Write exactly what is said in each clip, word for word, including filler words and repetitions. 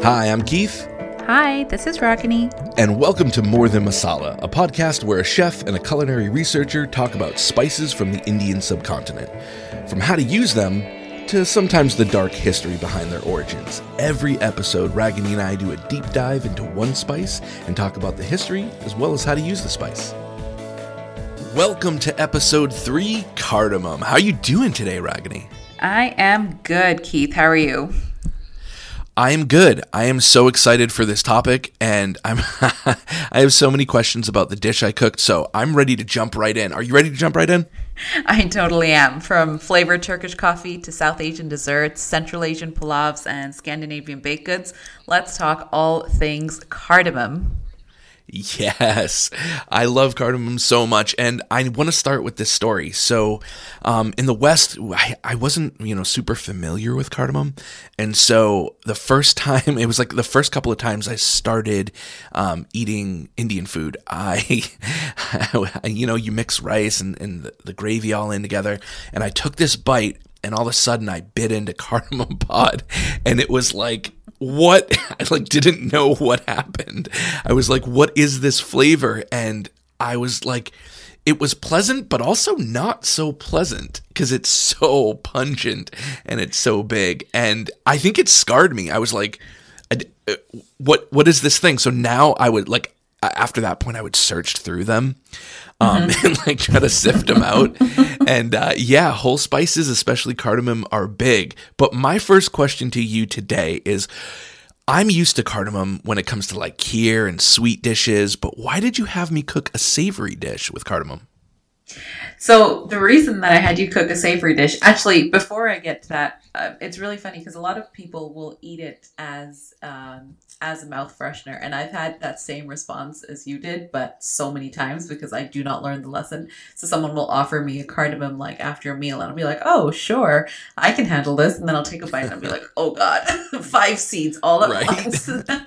Hi, I'm Keith. Hi, this is Ragini. And welcome to More Than Masala, a podcast where a chef and a culinary researcher talk about spices from the Indian subcontinent. From how to use them, to sometimes the dark history behind their origins. Every episode, Ragini and I do a deep dive into one spice and talk about the history as well as how to use the spice. Welcome to episode three, Cardamom. How you doing today, Ragini? I am good, Keith. How are you? I am good. I am so excited for this topic, and I'm I have so many questions about the dish I cooked, so I'm ready to jump right in. Are you ready to jump right in? I totally am. From flavored Turkish coffee to South Asian desserts, Central Asian pulavs, and Scandinavian baked goods, let's talk all things cardamom. Yes, I love cardamom so much, and I want to start with this story. So, um, in the West, I, I wasn't, you know, super familiar with cardamom, and so the first time, it was like the first couple of times I started um, eating Indian food, I, you know, you mix rice and, and the, the gravy all in together, and I took this bite, and all of a sudden I bit into cardamom pod, and it was like, what? I like didn't know what happened. I was like, what is this flavor? And I was like, it was pleasant, but also not so pleasant because it's so pungent and it's so big. And I think it scarred me. I was like, what, what is this thing? So now I would like, after that point, I would search through them um, mm-hmm. and like try to sift them out. And uh, yeah, whole spices, especially cardamom, are big. But my first question to you today is, I'm used to cardamom when it comes to like kheer and sweet dishes, but why did you have me cook a savory dish with cardamom? So the reason that I had you cook a savory dish, actually, before I get to that, uh, it's really funny because a lot of people will eat it as um, as a mouth freshener. And I've had that same response as you did, but so many times because I do not learn the lesson. So someone will offer me a cardamom like after a meal and I'll be like, oh, sure, I can handle this. And then I'll take a bite and I'll be like, oh God, five seeds all at right. once.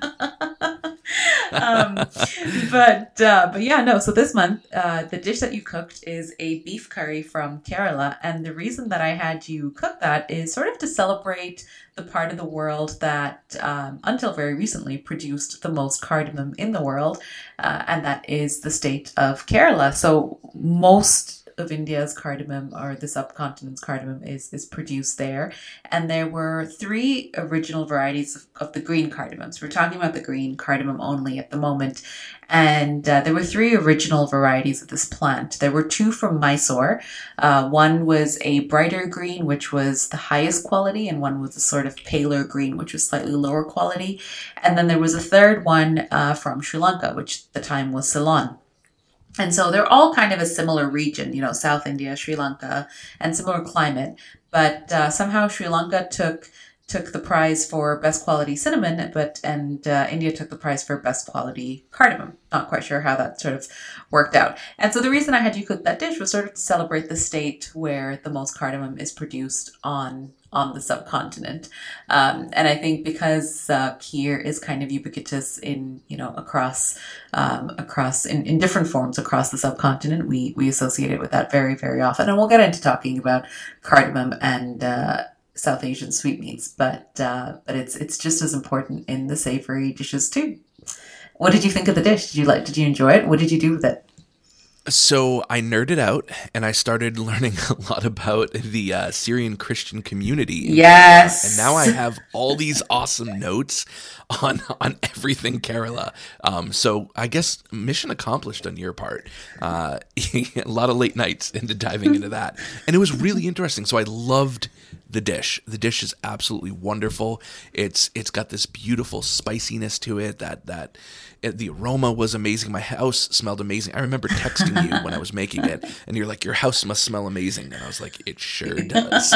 um, but uh, but yeah, no. So this month, uh, the dish that you cooked is a beef curry from Kerala, and the reason that I had you cook that is sort of to celebrate the part of the world that, um, until very recently, produced the most cardamom in the world, uh, and that is the state of Kerala. So most of India's cardamom, or the subcontinent's cardamom, is is produced there. And there were three original varieties of, of the green cardamom. So we're talking about the green cardamom only at the moment. And uh, there were three original varieties of this plant. There were two from Mysore. Uh, one was a brighter green, which was the highest quality, and one was a sort of paler green, which was slightly lower quality. And then there was a third one uh, from Sri Lanka, which at the time was Ceylon. And so they're all kind of a similar region, you know, South India, Sri Lanka, and similar climate. But uh, somehow Sri Lanka took took the prize for best quality cinnamon, but and uh, India took the prize for best quality cardamom. Not quite sure how that sort of worked out. And so the reason I had you cook that dish was sort of to celebrate the state where the most cardamom is produced on on the subcontinent. Um, and I think because uh, kheer is kind of ubiquitous in, you know, across, um, across in, in different forms across the subcontinent, we, we associate it with that very, very often. And we'll get into talking about cardamom and uh, South Asian sweetmeats, but uh, but it's it's just as important in the savory dishes too. What did you think of the dish? Did you like? Did you enjoy it? What did you do with it? So I nerded out and I started learning a lot about the uh, Syrian Christian community. Yes. And now I have all these awesome notes on on everything Kerala. Um, so I guess mission accomplished on your part. Uh, a lot of late nights into diving into that. And it was really interesting. So I loved the dish. The dish is absolutely wonderful. It's it's got this beautiful spiciness to it. That that it, the aroma was amazing. My house smelled amazing. I remember texting you when I was making it, and you're like, "Your house must smell amazing," and I was like, "It sure does."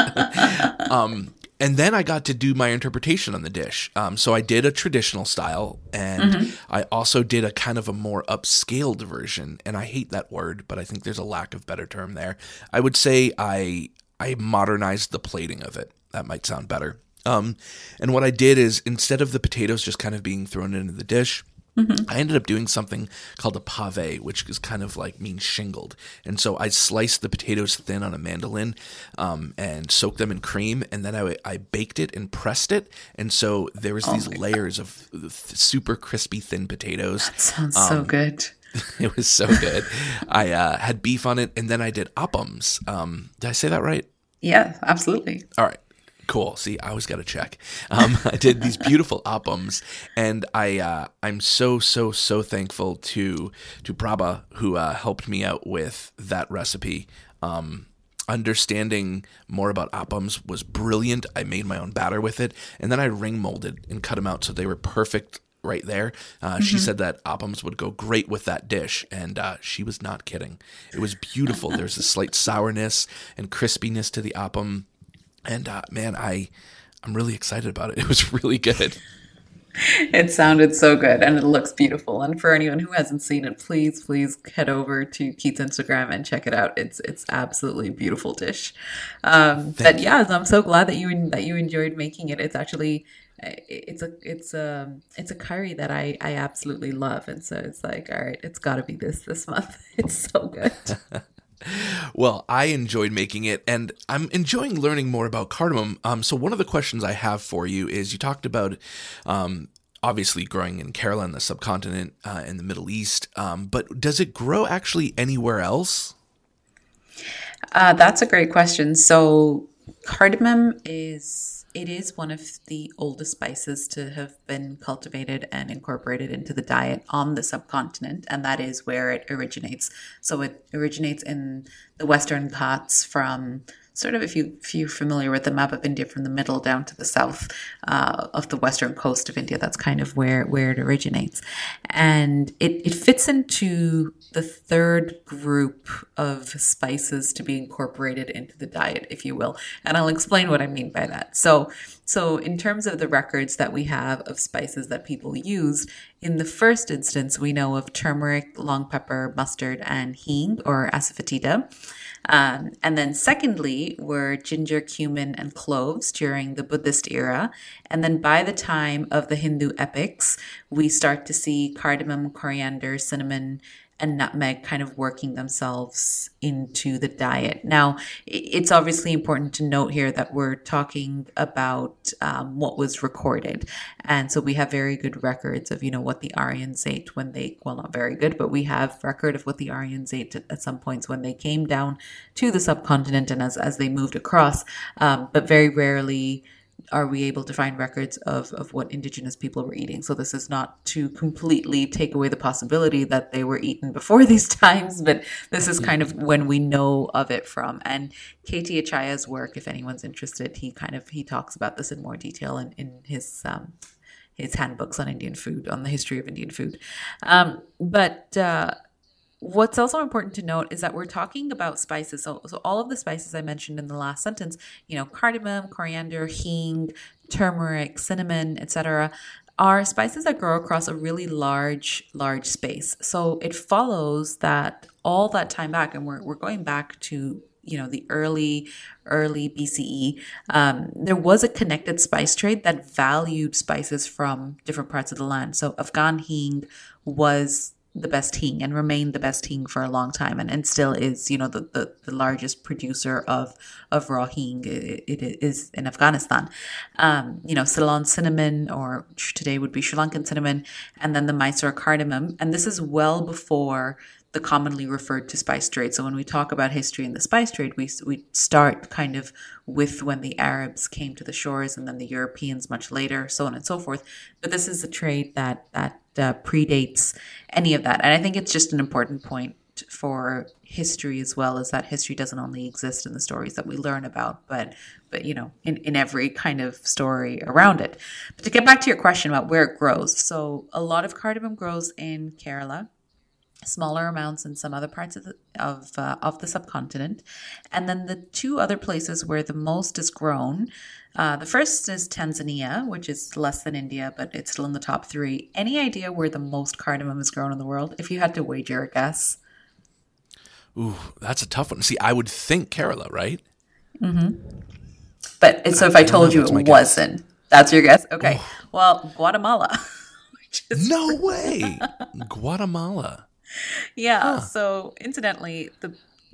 um, and then I got to do my interpretation on the dish. Um, so I did a traditional style, and mm-hmm. I also did a kind of a more upscaled version. And I hate that word, but I think there's a lack of better term there. I would say I. I modernized the plating of it. That might sound better. Um, and what I did is instead of the potatoes just kind of being thrown into the dish, I ended up doing something called a pave, which is kind of like means shingled. And so I sliced the potatoes thin on a mandolin um, and soaked them in cream, and then I, I baked it and pressed it. And so there was Oh these my layers of th- super crispy thin potatoes. That sounds so good. It was so good. I uh, had beef on it, and then I did appams. Um, did I say that right? Yeah, absolutely. All right. Cool. See, I always got to check. Um, I did these beautiful appams, and I uh, I'm so so so thankful to to Prabha, who uh, helped me out with that recipe. Um, understanding more about appams was brilliant. I made my own batter with it, and then I ring molded and cut them out so they were perfect right there. Uh, mm-hmm. She said that appams would go great with that dish, and uh, she was not kidding. It was beautiful. There's a slight sourness and crispiness to the appam. And uh, man, I, I'm really excited about it. It was really good. It sounded so good, and it looks beautiful. And for anyone who hasn't seen it, please, please head over to Keith's Instagram and check it out. It's it's absolutely a beautiful dish. Um, but you. yeah, I'm so glad that you that you enjoyed making it. It's actually it's a it's a it's a curry that I I absolutely love, and so it's like, all right, it's got to be this this month. It's so good. Well, I enjoyed making it, and I'm enjoying learning more about cardamom. Um, so one of the questions I have for you is, you talked about um, obviously growing in Kerala in the subcontinent uh, in the Middle East, um, but does it grow actually anywhere else? Uh, that's a great question. So cardamom is... It is one of the oldest spices to have been cultivated and incorporated into the diet on the subcontinent, and that is where it originates. So it originates in the Western Ghats from sort of, if, you, if you're familiar with the map of India, from the middle down to the south uh, of the western coast of India. That's kind of where, where it originates. And it, it fits into the third group of spices to be incorporated into the diet, if you will. And I'll explain what I mean by that. So, so in terms of the records that we have of spices that people use, in the first instance, we know of turmeric, long pepper, mustard, and hing, or asafoetida. Um, and then secondly were ginger, cumin, and cloves during the Buddhist era. And then by the time of the Hindu epics, we start to see cardamom, coriander, cinnamon, and nutmeg kind of working themselves into the diet. Now, it's obviously important to note here that we're talking about um, what was recorded. And so we have very good records of, you know, what the Aryans ate when they, well, not very good, but we have record of what the Aryans ate at, at some points when they came down to the subcontinent and as, as they moved across. Um, but very rarely are we able to find records of, of what indigenous people were eating. So this is not to completely take away the possibility that they were eaten before these times, but this is kind of when we know of it from. And K T Achaya's work, if anyone's interested, he kind of, he talks about this in more detail in, in his, um, his handbooks on Indian food, on the history of Indian food. Um, but, uh, what's also important to note is that we're talking about spices. So, so all of the spices I mentioned in the last sentence, you know, cardamom, coriander, hing, turmeric, cinnamon, et cetera, are spices that grow across a really large, large space. So it follows that all that time back, and we're we're going back to, you know, the early, early B C E, um, there was a connected spice trade that valued spices from different parts of the land. So Afghan hing was the best hing and remained the best hing for a long time, and, and still is, you know, the, the, the largest producer of, of raw hing. It, it is in Afghanistan. Um, you know, Ceylon cinnamon, or today would be Sri Lankan cinnamon, and then the Mysore cardamom. And this is well before the commonly referred to spice trade. So when we talk about history in the spice trade, we we start kind of with when the Arabs came to the shores, and then the Europeans much later, so on and so forth. But this is a trade that that uh, predates any of that. And I think it's just an important point for history as well, is that history doesn't only exist in the stories that we learn about, but, but you know, in, in every kind of story around it. But to get back to your question about where it grows. So a lot of cardamom grows in Kerala, smaller amounts in some other parts of the of uh, of the subcontinent, and then the two other places where the most is grown. Uh, the first is Tanzania, which is less than India, but it's still in the top three. Any idea where the most cardamom is grown in the world? If you had to wager a guess. Ooh, that's a tough one. See, I would think Kerala, right? Mm-hmm. But so if I, I told you it wasn't, that's your guess. Okay. Oh. Well, Guatemala. Just No way. Guatemala. yeah. Huh. So incidentally, the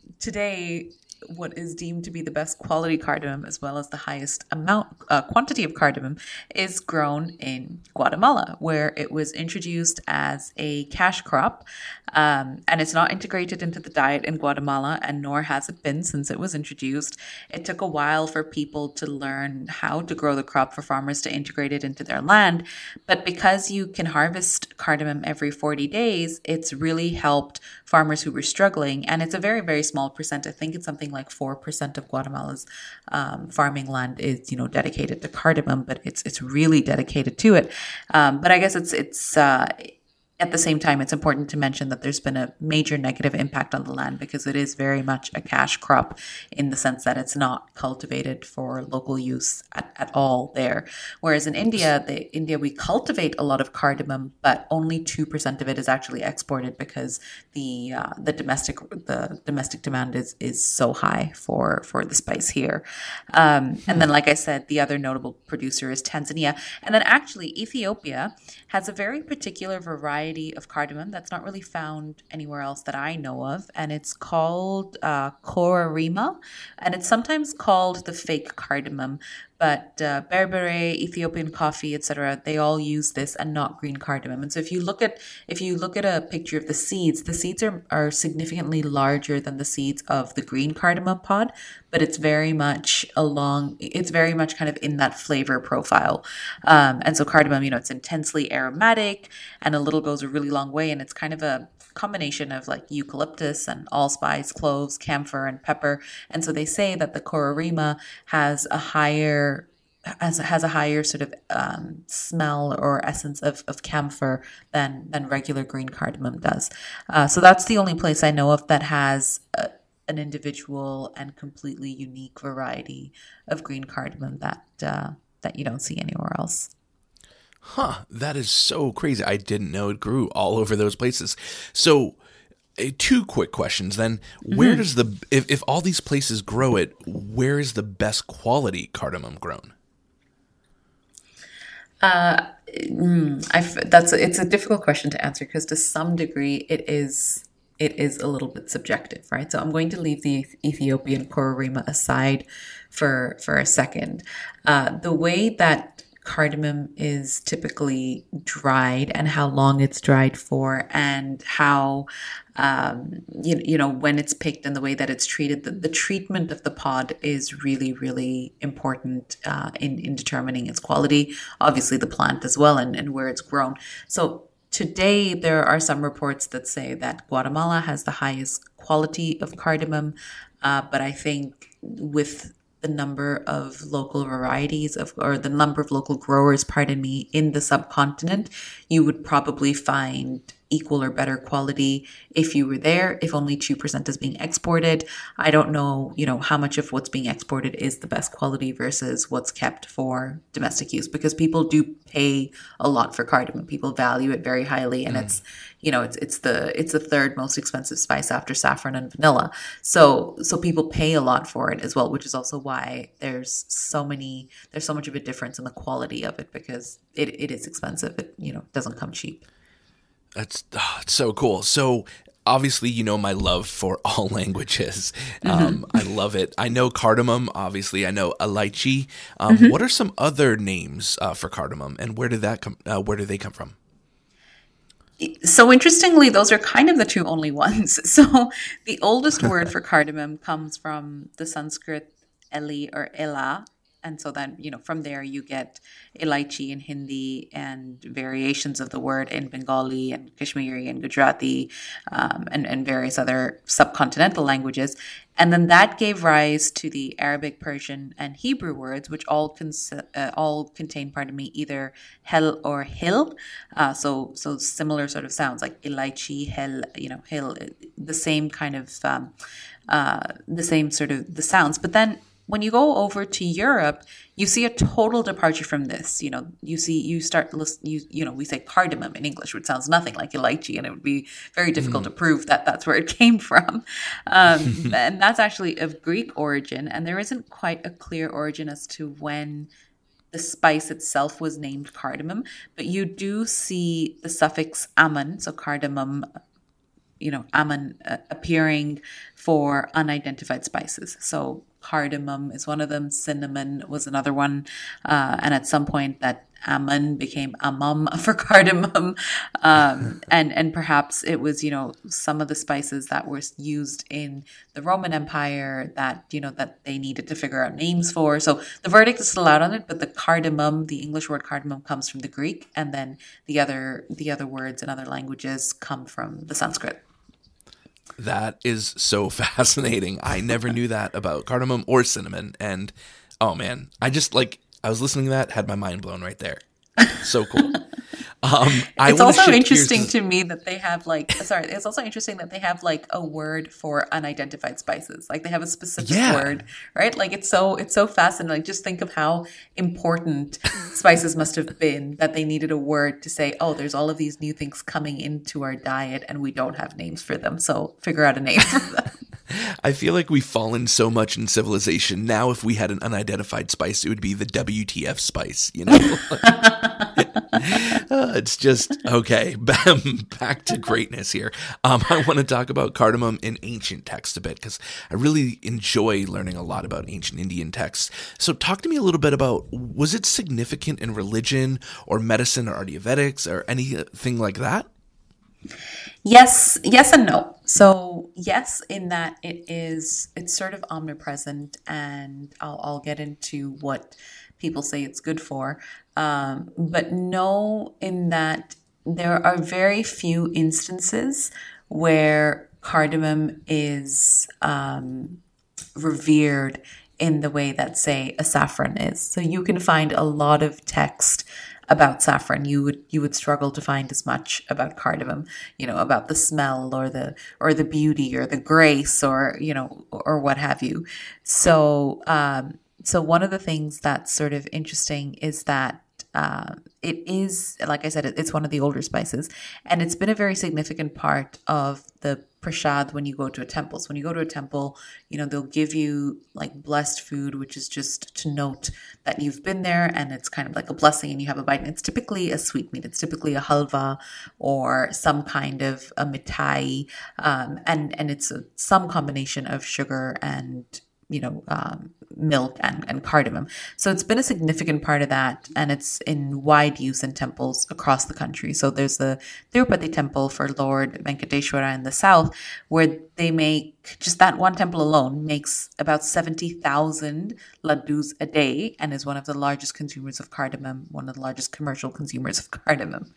today what is deemed to be the best quality cardamom, as well as the highest amount uh, quantity of cardamom, is grown in Guatemala, where it was introduced as a cash crop, um, and it's not integrated into the diet in Guatemala, and nor has it been since it was introduced. It took a while for people to learn how to grow the crop, for farmers to integrate it into their land, but because you can harvest cardamom every forty days, it's really helped farmers who were struggling, and it's a very, very small percent. I think it's something like four percent of Guatemala's um, farming land is, you know, dedicated to cardamom, but it's it's really dedicated to it. Um, but I guess it's it's uh, at the same time, it's important to mention that there's been a major negative impact on the land because it is very much a cash crop in the sense that it's not cultivated for local use at, at all there. Whereas in India, the India we cultivate a lot of cardamom, but only two percent of it is actually exported because the uh, the domestic the domestic demand is is so high for for the spice here. Um, and then, like I said, the other notable producer is Tanzania, and then actually Ethiopia has a very particular variety of cardamom that's not really found anywhere else that I know of, and it's called uh, Korarima, and it's sometimes called the fake cardamom. But uh, Berbere, Ethiopian coffee, et cetera, they all use this and not green cardamom. And so if you look at if you look at a picture of the seeds, the seeds are, are significantly larger than the seeds of the green cardamom pod, but it's very much along, it's very much kind of in that flavor profile. Um, and so cardamom, you know, it's intensely aromatic, and a little goes a really long way, and it's kind of a combination of like eucalyptus and allspice, cloves, camphor, and pepper. And so they say that the Korarima has a higher has, has a higher sort of um, smell or essence of, of camphor than than regular green cardamom does. Uh, so that's the only place I know of that has a, an individual and completely unique variety of green cardamom that uh, that you don't see anywhere else. Huh, that is so crazy. I didn't know it grew all over those places. So, uh, two quick questions then. Where mm-hmm. does the, if, if all these places grow it, where is the best quality cardamom grown? Uh, mm, I've, that's, a, it's a difficult question to answer because to some degree it is, it is a little bit subjective, right? So I'm going to leave the Ethiopian Korarima aside for, for a second. Uh, the way that cardamom is typically dried and how long it's dried for and how, um, you, you know, when it's picked and the way that it's treated, the, the treatment of the pod is really, really important uh, in, in determining its quality, obviously the plant as well and, and where it's grown. So today there are some reports that say that Guatemala has the highest quality of cardamom, uh, but I think with the number of local varieties of, or the number of local growers, pardon me, in the subcontinent, you would probably find equal or better quality if you were there, if only two percent is being exported. I don't know, you know, how much of what's being exported is the best quality versus what's kept for domestic use, because people do pay a lot for cardamom. People value it very highly, and mm. it's, you know, it's it's the it's the third most expensive spice after saffron and vanilla. So so people pay a lot for it as well, which is also why there's so many there's so much of a difference in the quality of it, because it, it is expensive. It, you know, doesn't come cheap. That's oh, it's so cool. So obviously, you know my love for all languages. Um, mm-hmm. I love it. I know cardamom. Obviously, I know elaichi. Um, mm-hmm. What are some other names uh, for cardamom, and where did that come? Uh, where do they come from? So interestingly, those are kind of the two only ones. So the oldest word for cardamom comes from the Sanskrit eli or ela. And so then, you know, from there you get elaichi in Hindi and variations of the word in Bengali and Kashmiri and Gujarati um, and, and various other subcontinental languages. And then that gave rise to the Arabic, Persian, and Hebrew words, which all cons- uh, all contain, pardon me, either hel or hil. Uh, so so similar sort of sounds like elaichi, hel, you know, hil, the same kind of, um, uh, the same sort of the sounds. But then when you go over to Europe, you see a total departure from this. You know, you see, you start, you, you know, we say cardamom in English, which sounds nothing like elaichi, and it would be very difficult mm. to prove that that's where it came from. Um, and that's actually of Greek origin, and there isn't quite a clear origin as to when the spice itself was named cardamom, but you do see the suffix aman, so cardamom, you know, aman uh, appearing for unidentified spices. So cardamom is one of them. Cinnamon was another one. Uh, and at some point that aman became amam for cardamom. Um, and, and perhaps it was, you know, some of the spices that were used in the Roman Empire that, you know, that they needed to figure out names for. So the verdict is still out on it, but the cardamom, the English word cardamom, comes from the Greek. And then the other, the other words in other languages come from the Sanskrit. That is so fascinating. I never knew that about cardamom or cinnamon. And oh man, I just like, I was listening to that, had my mind blown right there. So cool. Um, I it's also interesting to... to me that they have like, sorry, it's also interesting that they have like a word for unidentified spices. Like they have a specific yeah. word, right? Like it's so, it's so fascinating. Like just think of how important spices must have been that they needed a word to say, oh, there's all of these new things coming into our diet and we don't have names for them. So figure out a name for them. I feel like we've fallen so much in civilization. Now, if we had an unidentified spice, it would be the W T F spice, you know? uh, it's just, okay, back to greatness here. Um, I want to talk about cardamom in ancient texts a bit because I really enjoy learning a lot about ancient Indian texts. So talk to me a little bit about, was it significant in religion or medicine or Ayurvedics or anything like that? Yes, yes and no. So yes, in that it is, it's sort of omnipresent, and I'll, I'll get into what people say it's good for. Um, but no, in that there are very few instances where cardamom is um, revered in the way that, say, a saffron is. So you can find a lot of text about saffron. You would you would struggle to find as much about cardamom, you know, about the smell or the or the beauty or the grace or, you know, or what have you. So um, so one of the things that's sort of interesting is that uh, it is, like I said, it's one of the older spices, and it's been a very significant part of the prasad when you go to a temple. So when you go to a temple, you know, they'll give you like blessed food, which is just to note that you've been there, and it's kind of like a blessing, and you have a bite. And it's typically a sweetmeat. It's typically a halva or some kind of a mithai, um, and and it's a, some combination of sugar and, you know, um, milk and, and cardamom. So it's been a significant part of that, and it's in wide use in temples across the country. So there's the Tirupati temple for Lord Venkateshwara in the south, where they make, just that one temple alone makes about seventy thousand laddus a day, and is one of the largest consumers of cardamom, one of the largest commercial consumers of cardamom.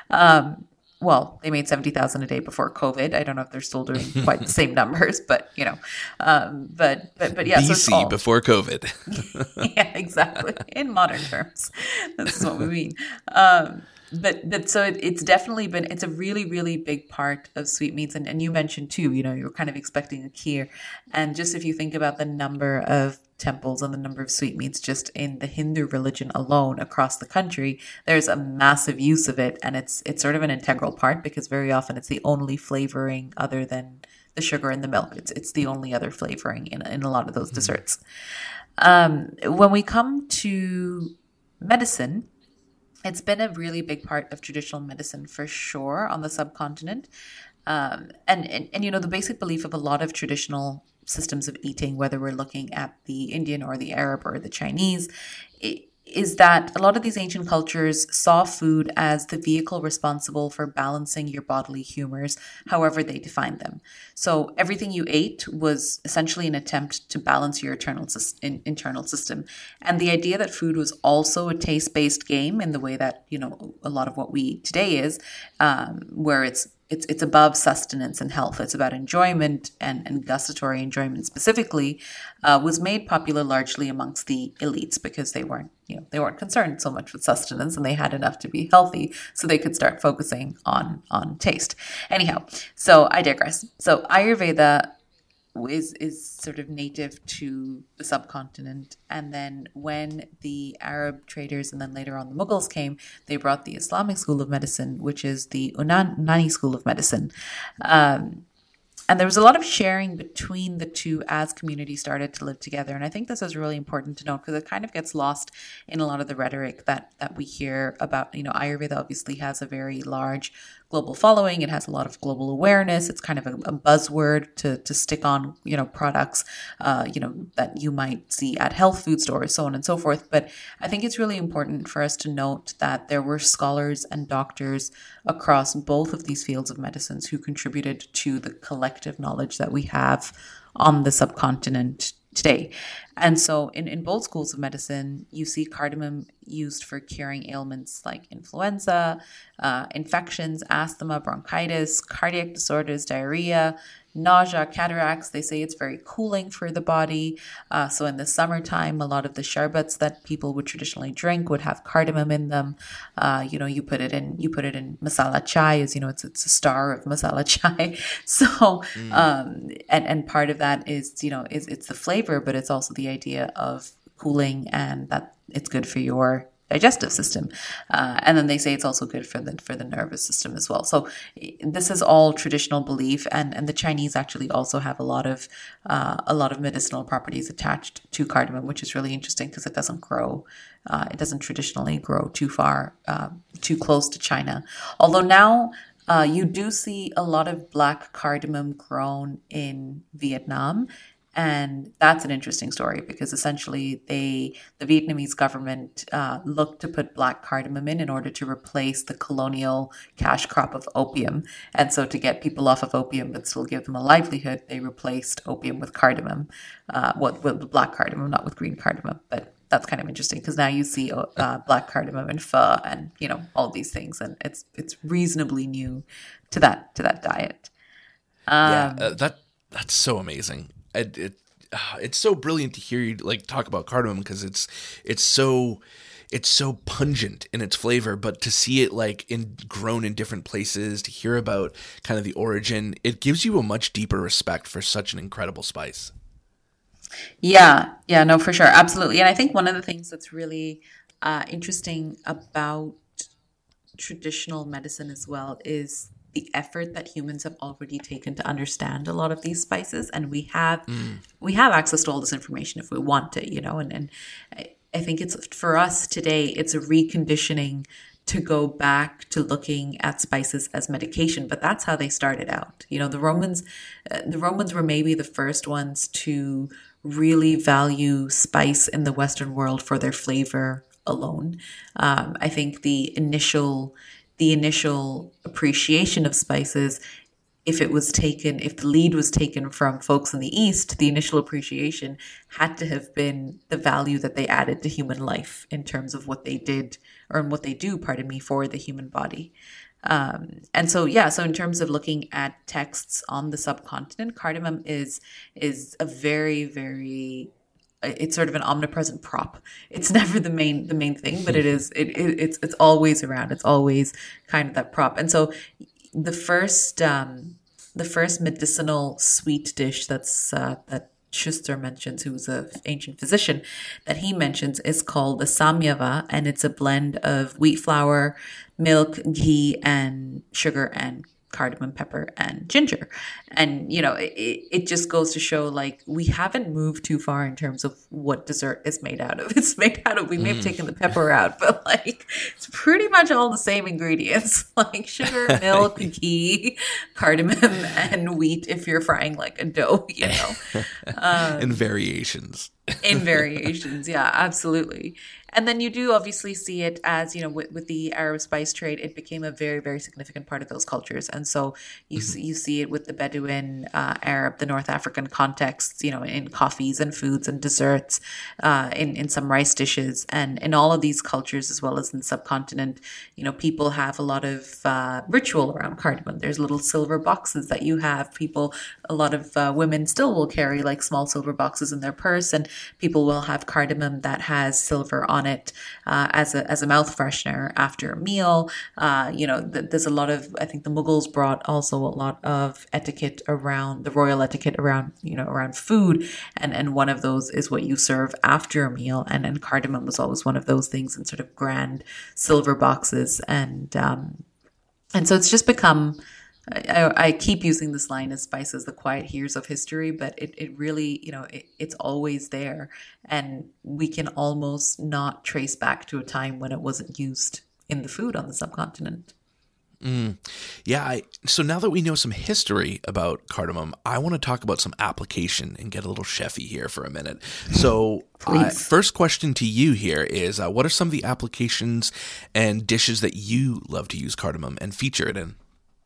Um, Well, they made seventy thousand a day before COVID. I don't know if they're still doing quite the same numbers, but, you know, um, but, but, but yeah. B C, so it's all, before COVID. yeah, exactly. In modern terms, this is what we mean. Um, but, but so it, it's definitely been, it's a really, really big part of sweetmeats. And, and you mentioned too, you know, you're kind of expecting a kheer. And just if you think about the number of temples and the number of sweetmeats just in the Hindu religion alone across the country, there's a massive use of it. And it's, it's sort of an integral part, because very often it's the only flavoring other than the sugar and the milk. It's, it's the only other flavoring in, in a lot of those desserts. Um, when we come to medicine, it's been a really big part of traditional medicine for sure on the subcontinent. Um, and, and, and, you know, the basic belief of a lot of traditional systems of eating, whether we're looking at the Indian or the Arab or the Chinese, it, is that a lot of these ancient cultures saw food as the vehicle responsible for balancing your bodily humors, however they defined them. So everything you ate was essentially an attempt to balance your internal, internal system. And the idea that food was also a taste-based game in the way that, you know, a lot of what we eat today is, um, where it's It's it's above sustenance and health. It's about enjoyment and, and gustatory enjoyment specifically, uh, was made popular largely amongst the elites, because they weren't, you know, they weren't concerned so much with sustenance, and they had enough to be healthy, so they could start focusing on on taste. Anyhow, so I digress. So Ayurveda is is sort of native to the subcontinent, and then when the Arab traders and then later on the Mughals came, they brought the Islamic school of medicine, which is the Unan- Unani school of medicine, um, and there was a lot of sharing between the two as communities started to live together. And I think this is really important to note because it kind of gets lost in a lot of the rhetoric that that we hear about. You know, Ayurveda obviously has a very large global following. It has a lot of global awareness. It's kind of a, a buzzword to to stick on, you know, products, uh, you know, that you might see at health food stores, so on and so forth. But I think it's really important for us to note that there were scholars and doctors across both of these fields of medicines who contributed to the collective knowledge that we have on the subcontinent today. And so in, in both schools of medicine, you see cardamom used for curing ailments like influenza, uh, infections, asthma, bronchitis, cardiac disorders, diarrhea, nausea, cataracts. They say it's very cooling for the body. Uh, so in the summertime, a lot of the sharbats that people would traditionally drink would have cardamom in them. Uh, you know, you put it in, you put it in masala chai, as you know, it's it's a star of masala chai. So, mm. um, and and part of that is, you know, is it's the flavor, but it's also the idea of cooling and that it's good for your digestive system, uh, and then they say it's also good for the for the nervous system as well. So this is all traditional belief, and, and the Chinese actually also have a lot of uh, a lot of medicinal properties attached to cardamom, which is really interesting because it doesn't grow, uh, it doesn't traditionally grow too far, uh, too close to China. Although now uh, you do see a lot of black cardamom grown in Vietnam. And that's an interesting story because essentially they, the Vietnamese government uh, looked to put black cardamom in in order to replace the colonial cash crop of opium. And so to get people off of opium but still give them a livelihood, they replaced opium with cardamom, uh, with, with black cardamom, not with green cardamom. But that's kind of interesting because now you see uh, black cardamom and pho and, you know, all these things. And it's it's reasonably new to that to that diet. Um, yeah, uh, that that's so amazing. It, it uh, it's so brilliant to hear you like talk about cardamom because it's it's so it's so pungent in its flavor, but to see it like in grown in different places, to hear about kind of the origin, it gives you a much deeper respect for such an incredible spice. Yeah, yeah, no, for sure, absolutely. And I think one of the things that's really uh, interesting about traditional medicine as well is the effort that humans have already taken to understand a lot of these spices, and we have mm. we have access to all this information if we want to, you know. And and I, I think it's for us today, it's a reconditioning to go back to looking at spices as medication, but that's how they started out. You know, the Romans, uh, the Romans were maybe the first ones to really value spice in the Western world for their flavor alone. Um, I think the initial the initial appreciation of spices, if it was taken, if the lead was taken from folks in the East, the initial appreciation had to have been the value that they added to human life in terms of what they did or what they do, pardon me, for the human body. Um, and so, yeah, so in terms of looking at texts on the subcontinent, cardamom is, is a very, very it's sort of an omnipresent prop. It's never the main the main thing, but it is it, it it's it's always around. It's always kind of that prop. And so the first um, the first medicinal sweet dish that's uh, that Schuster mentions, who was an ancient physician, that he mentions is called the samyava, and it's a blend of wheat flour, milk, ghee, and sugar and cardamom, pepper, and ginger. And, you know, it, it just goes to show, like, we haven't moved too far in terms of what dessert is made out of. It's made out of, we may have mm. taken the pepper out, but, like, it's pretty much all the same ingredients, like sugar, milk, ghee, cardamom, and wheat if you're frying, like, a dough, you know. Um, in variations. in variations, yeah, absolutely. And then you do obviously see it as, you know, with, with the Arab spice trade, it became a very, very significant part of those cultures. And so you, mm-hmm. see, you see it with the Bedouin, uh, Arab, the North African contexts, you know, in coffees and foods and desserts, uh, in, in some rice dishes. And in all of these cultures, as well as in the subcontinent, you know, people have a lot of uh, ritual around cardamom. There's little silver boxes that you have. People, a lot of uh, women still will carry like small silver boxes in their purse, and people will have cardamom that has silver on it uh, as a as a mouth freshener after a meal. Uh, you know, th- there's a lot of, I think the Mughals brought also a lot of etiquette around, the royal etiquette around, you know, around food. And, and one of those is what you serve after a meal. And, and cardamom was always one of those things in sort of grand silver boxes. And, um, and so it's just become I, I keep using this line as spice as the quiet hears of history, but it, it really, you know, it, it's always there. And we can almost not trace back to a time when it wasn't used in the food on the subcontinent. Mm. Yeah. I, so now that we know some history about cardamom, I want to talk about some application and get a little chefy here for a minute. So uh, first question to you here is, uh, what are some of the applications and dishes that you love to use cardamom and feature it in?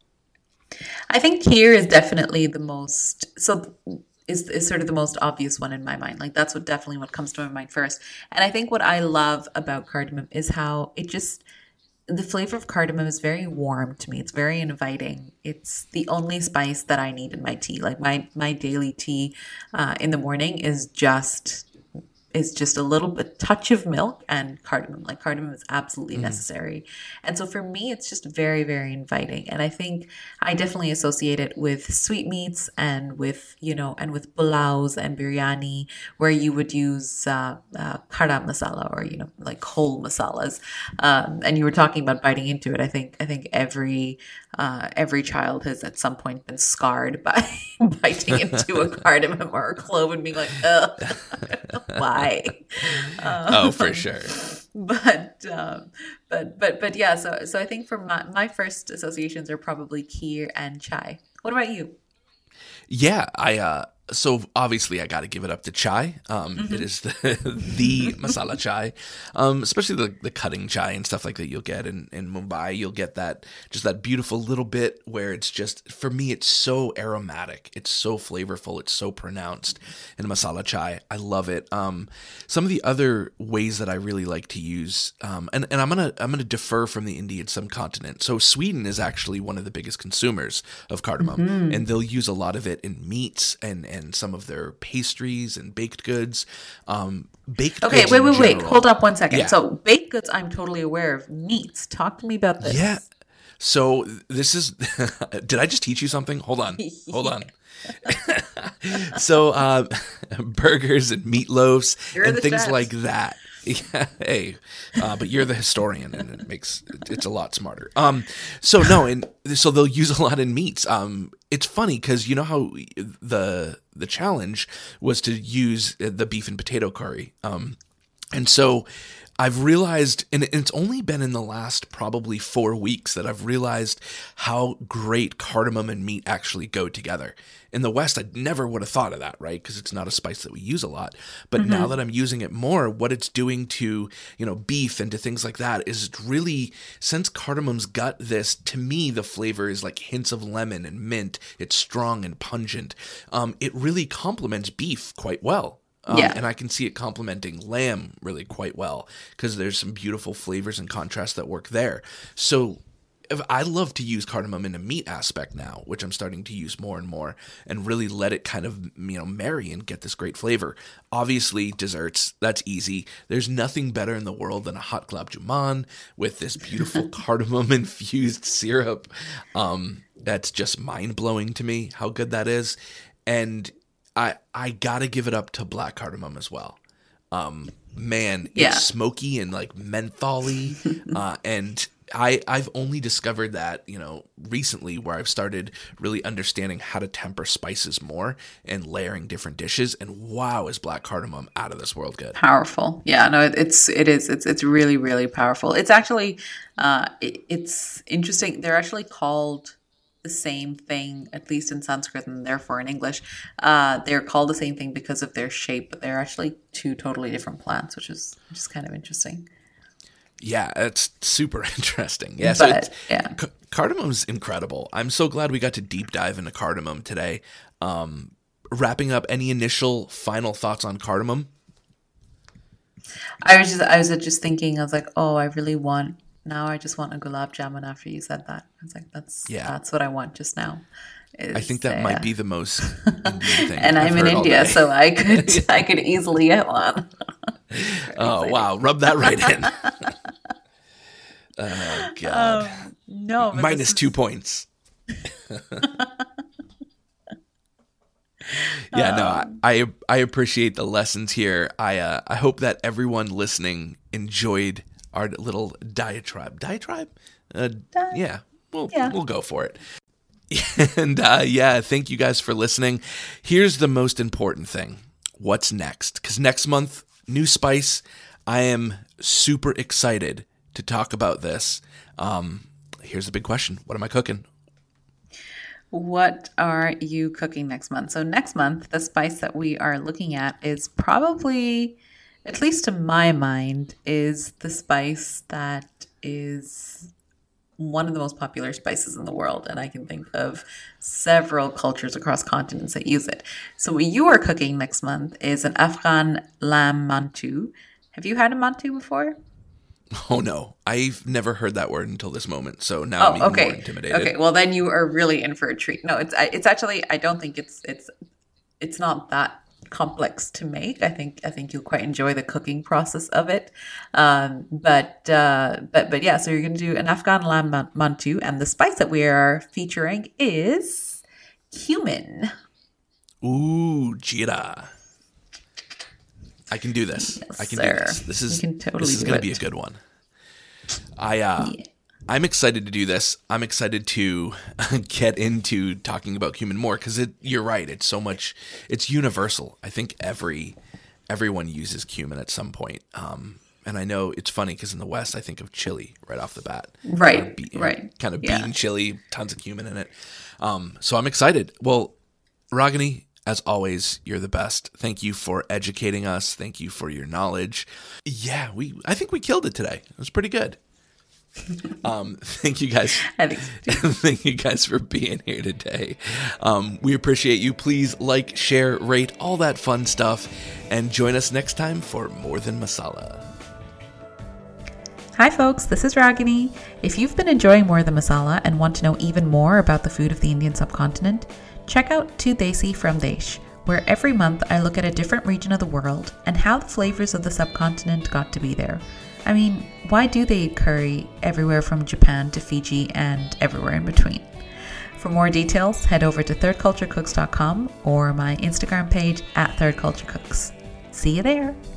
I think here is definitely the most, so is, is sort of the most obvious one in my mind. Like that's what definitely what comes to my mind first. And I think what I love about cardamom is how it just, the flavor of cardamom is very warm to me. It's very inviting. It's the only spice that I need in my tea. Like my, my daily tea uh, in the morning is just is just a little bit touch of milk and cardamom. Like cardamom is absolutely mm. necessary. And so for me, it's just very, very inviting. And I think I definitely associate it with sweetmeats and with, you know, and with pulaus and biryani, where you would use uh, uh, kara masala or, you know, like whole masalas. Um, and you were talking about biting into it. I think, I think every, uh, every child has at some point been scarred by biting into a cardamom or a clove and being like, ugh, why? Um, oh, for sure. But, um, but, but, but yeah, so, so I think for my, my first associations are probably kheer and chai. What about you? Yeah, I, uh, so obviously I got to give it up to chai. Um, mm-hmm. It is the, the masala chai, um, especially the, the cutting chai and stuff like that you'll get in, in Mumbai. You'll get that, just that beautiful little bit where it's just, for me, it's so aromatic. It's so flavorful. It's so pronounced in masala chai. I love it. Um, some of the other ways that I really like to use, um, and, and I'm going to, I'm going to defer from the Indian subcontinent. So Sweden is actually one of the biggest consumers of cardamom, mm-hmm. and they'll use a lot of it in meats and, and some of their pastries and baked goods. Um, baked okay, goods wait, wait, general, wait. Hold up one second. Yeah. So baked goods, I'm totally aware of. Meats, talk to me about this. Yeah. So this is, did I just teach you something? Hold on. Hold on. so uh, burgers and meatloaves You're and things chef. like that. Yeah, hey, uh, but you're the historian, and it makes it's a lot smarter. Um, so no, and so they'll use a lot in meats. Um, it's funny because you know how the the challenge was to use the beef and potato curry. Um, and so I've realized, and it's only been in the last probably four weeks that I've realized how great cardamom and meat actually go together. In the West, I never would have thought of that, right? Because it's not a spice that we use a lot. But mm-hmm. now that I'm using it more, what it's doing to, you know, beef and to things like that is it's really, since cardamom's got this, to me, the flavor is like hints of lemon and mint. It's strong and pungent. Um, it really complements beef quite well. Um, yeah. And I can see it complementing lamb really quite well because there's some beautiful flavors and contrasts that work there. So if I love to use cardamom in a meat aspect now, which I'm starting to use more and more, and really let it kind of, you know, marry and get this great flavor. Obviously, desserts, that's easy. There's nothing better in the world than a hot gulab jamun with this beautiful cardamom-infused syrup. Um, that's just mind-blowing to me how good that is. And I I gotta give it up to black cardamom as well. Um, man, it's yeah. smoky and like mentholy, uh, and I I've only discovered that, you know, recently, where I've started really understanding how to temper spices more and layering different dishes. And wow, is black cardamom out of this world good? Powerful, yeah. No, it, it's it is it's it's really really powerful. It's actually uh, it, it's interesting. They're actually called the same thing, at least in Sanskrit and therefore in English. Uh, they're called the same thing because of their shape, but they're actually two totally different plants, which is which is kind of interesting. Yeah, it's super interesting. Yeah, so but, yeah. C- cardamom's incredible. I'm so glad we got to deep dive into cardamom today. Um, wrapping up, any initial final thoughts on cardamom? I was just I was just thinking, I was like, oh, I really want Now I just want a gulab jamun after you said that. I was like, that's yeah. that's what I want just now. Is, I think that uh, might be the most Indian thing. And I've I'm in India, so I could I could easily get one. Oh, exciting. Wow. Rub that right in. Oh, God. Um, no. Minus two is... points. Yeah, no, I, I I appreciate the lessons here. I uh, I hope that everyone listening enjoyed our little diatribe. Diatribe? Uh, yeah, we'll, yeah, we'll go for it. And uh, yeah, thank you guys for listening. Here's the most important thing. What's next? Because next month, new spice. I am super excited to talk about this. Um, here's the big question. What am I cooking? What are you cooking next month? So next month, the spice that we are looking at is probably, at least to my mind, is the spice that is one of the most popular spices in the world. And I can think of several cultures across continents that use it. So what you are cooking next month is an Afghan lamb mantu. Have you had a mantu before? Oh, no. I've never heard that word until this moment. So now oh, I'm even okay. more intimidated. Okay. Well, then you are really in for a treat. No, it's it's actually, I don't think it's it's it's not that complex to make. I think I think you'll quite enjoy the cooking process of it. Um, but uh, but but yeah, so you're going to do an Afghan lamb mantu, and the spice that we are featuring is cumin. Ooh, jeera. I can do this. Yes, I can sir. do this. This is totally this is do going it. to be a good one. I uh, Yeah. I'm excited to do this. I'm excited to get into talking about cumin more because it. You're right. It's so much. It's universal. I think every everyone uses cumin at some point. Um, and I know it's funny because in the West, I think of chili right off the bat. Right, Kind of be- right. Kind of Yeah. bean chili, tons of cumin in it. Um, so I'm excited. Well, Ragini, as always, you're the best. Thank you for educating us. Thank you for your knowledge. Yeah, we. I think we killed it today. It was pretty good. Um, thank you guys. I think so. Thank you guys for being here today. Um, we appreciate you. Please like, share, rate, all that fun stuff, and join us next time for More Than Masala. Hi folks, this is Ragini. If you've been enjoying More Than Masala and want to know even more about the food of the Indian subcontinent, check out Tu Desi from Desh, where every month I look at a different region of the world and how the flavors of the subcontinent got to be there. I mean, why do they eat curry everywhere from Japan to Fiji and everywhere in between? For more details, head over to third culture cooks dot com or my Instagram page at third culture cooks. See you there.